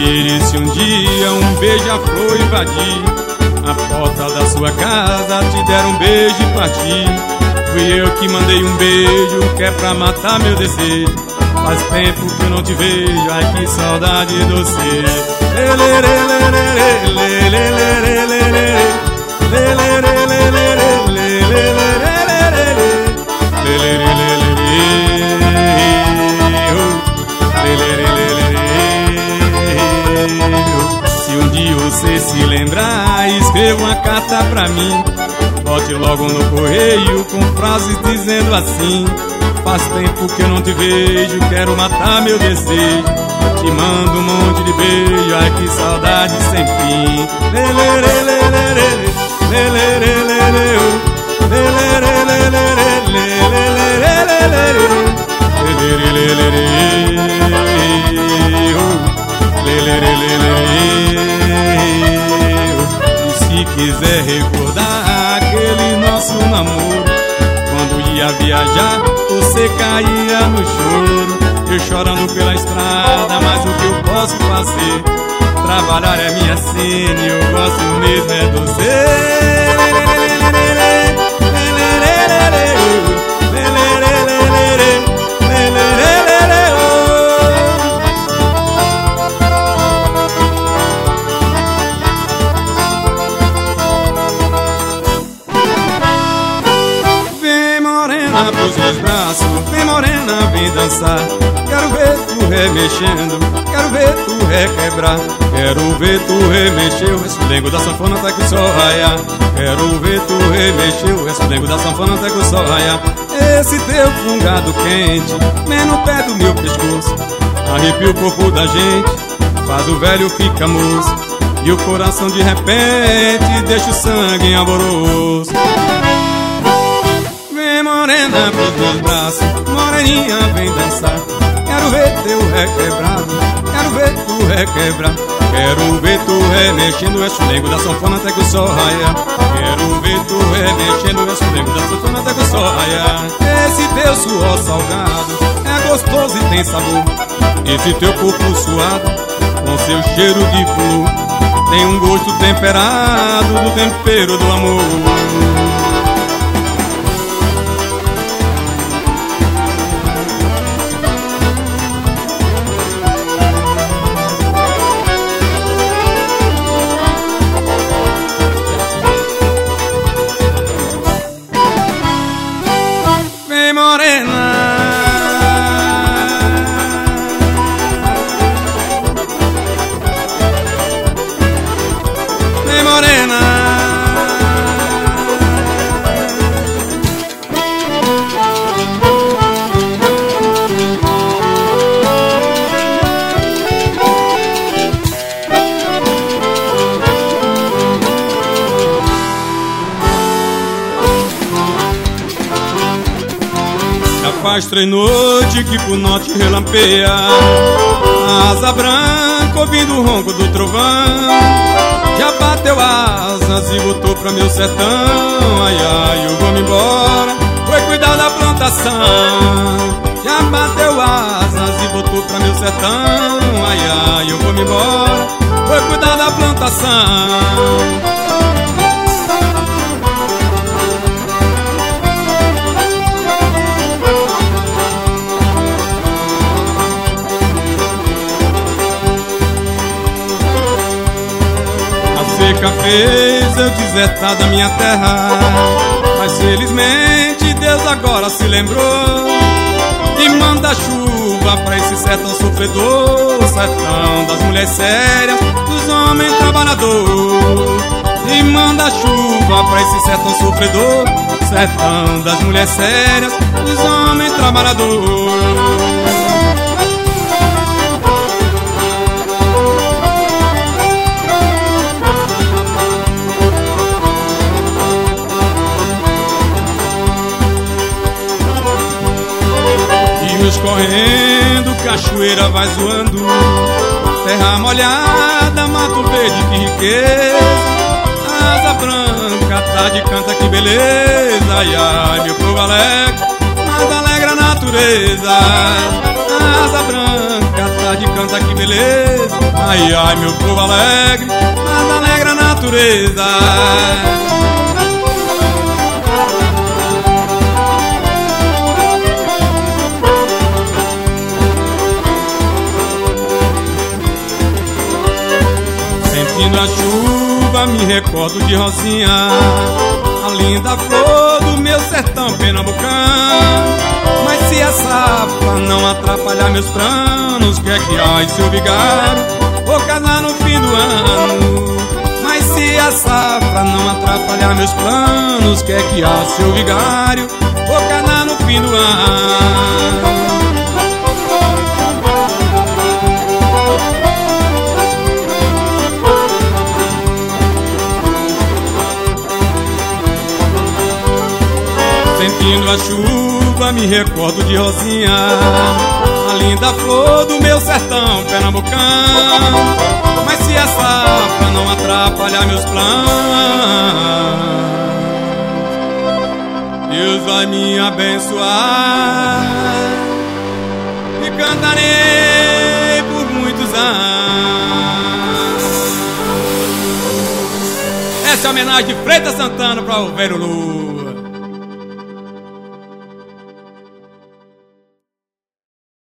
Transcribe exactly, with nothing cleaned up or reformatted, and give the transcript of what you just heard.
Admire se um dia um beija-flor invadir a porta da sua casa, te der um beijo e partir. Fui eu que mandei um beijo, que é pra matar meu desejo. Faz tempo que eu não te vejo, ai que saudade doce. Se um dia você se lembrar, escreva uma carta pra mim. Bote logo no correio com frases dizendo assim: faz tempo que eu não te vejo, quero matar meu desejo. Te mando um monte de beijo, ai que saudade sem fim. E se quiser recordar aquele nosso namoro, quando ia viajar você caía no choro. Eu chorando pela estrada, mas o que eu posso fazer? Trabalhar é minha sina e eu gosto mesmo é de você. Vem morena pros meus braços, vem morena, vem dançar. Quero ver tu remexendo, quero ver tu requebrar. Quero ver tu remexer o resflengo da sanfona até que o sol raiar. Quero ver tu remexer o resflengo da sanfona até que o sol raiar. Esse teu fungado quente, vem no pé do meu pescoço, arrepia o corpo da gente, faz o velho ficar moço. E o coração de repente deixa o sangue em alvoroço. Vem morena pros meus braços, moreninha vem dançar. Quero ver teu requebrado, quero ver tu requebrar. Quero ver tu remexendo o resflengo da sanfona até que o sol raiar. Quero ver tu remexendo o resflengo da sanfona até que o sol raiar. Esse teu suor salgado é gostoso e tem sabor. Esse teu corpo suado com seu cheiro de flor tem um gosto temperado do tempero do amor. Faz três noites que pro norte relampeia, a asa branca ouvindo o ronco do trovão. Já bateu asas e voltou pra meu sertão. Ai, ai, eu vou me embora, foi cuidar da plantação. Já bateu asas e voltou pra meu sertão. Ai, ai, eu vou me embora, foi cuidar da plantação. Seca fez eu desertar da minha terra, mas felizmente Deus agora se lembrou e manda chuva pra esse sertão sofredor, sertão das mulheres sérias, dos homens trabalhadores. E manda chuva pra esse sertão sofredor, sertão das mulheres sérias, dos homens trabalhadores. Rios correndo, cachoeira vai zoando, terra molhada, mato verde, que riqueza. Asa branca, tarde canta, que beleza. Ai, ai, meu povo alegre, mas alegra a natureza. Asa branca, tarde canta, que beleza. beleza. Ai, ai, meu povo alegre, nada alegra a natureza. Sentindo a chuva, me recordo de Rosinha, a linda flor do meu sertão pernambucano. Mas se a safra não atrapalhar meus planos, que é que há, seu vigário? Vou casar no fim do ano. Mas se a safra não atrapalhar meus planos, que é que há, seu vigário? Vou casar no fim do ano. Sentindo a chuva, me recordo de Rosinha, a linda flor do meu sertão pernambucano. Mas se a safra não atrapalhar meus planos, Deus vai me abençoar e cantarei por muitos anos. Essa é a homenagem de Freitas Santana para o velho Lu.